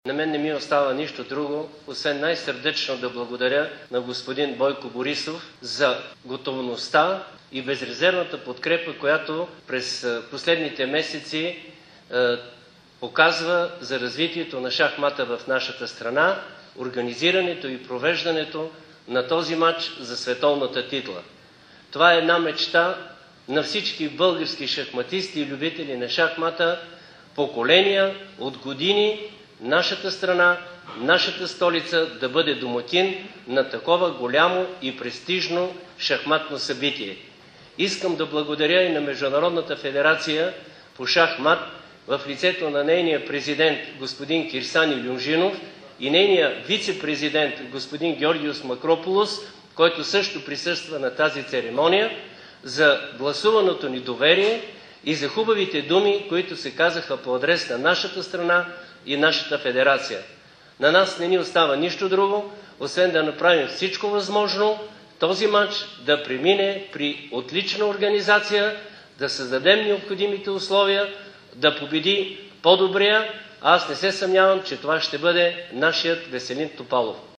На мен не ми остава нищо друго, освен най-сърдечно да благодаря на господин Бойко Борисов за готовността и безрезервната подкрепа, която през последните месеци показва за развитието на шахмата в нашата страна, организирането и провеждането на този мач за световната титла. Това е една мечта на всички български шахматисти и любители на шахмата, поколения от години, нашата страна, нашата столица да бъде домакин на такова голямо и престижно шахматно събитие. Искам да благодаря и на Международната федерация по шахмат в лицето на нейния президент господин Кирсан Илюмжинов и нейния вице-президент господин Георгиос Макрополос, който също присъства на тази церемония, за гласуваното ни доверие и за хубавите думи, които се казаха по адрес на нашата страна и нашата федерация. На нас не ни остава нищо друго, освен да направим всичко възможно този мач да премине при отлична организация, да създадем необходимите условия, да победи по-добрия. Аз не се съмнявам, че това ще бъде нашият Веселин Топалов.